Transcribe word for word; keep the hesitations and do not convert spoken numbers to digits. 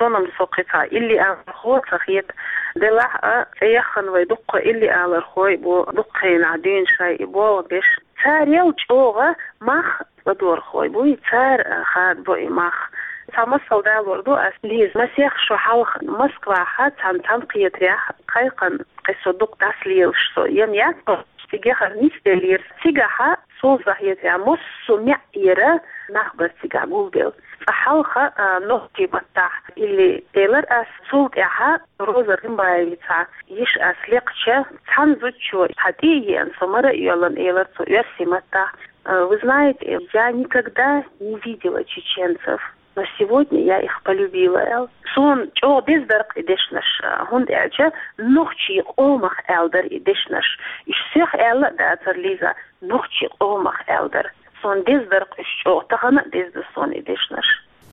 صنم سقطها اللي أخوة خيط دلع يخن ويدق اللي على الخوي بو دقين عدين شيء بو بيش تار يوج أوغا مخ بدور خوي بو تار خاد بو مخ تمثل ده برضو أسليز مسيخ شو حلق مسكوا حد عن تنقية رياح قيقا قصدق تسليل شو يم يأكل تيجي نيستلير تيجاها صوزة هي تعمص معيرة نخبر تيجا جوجل فحلقة نقطة بتاع اللي تيلر أس صوتها روزر رمبايتها يش أسلقشة تنزل شو حديقي أن سمرة يلون إيلر تو يسمتها. Вы знаете, я никогда не видела чеченцев. Но сегодня я их полюбила. Сон чо бездарк идеш наш хунд элче, нохчи омах элдер идеш наш. Иш всех элла датер лиза, нохчи омах элдер. Сон бездарк иш чо тахана безда сон идеш наш.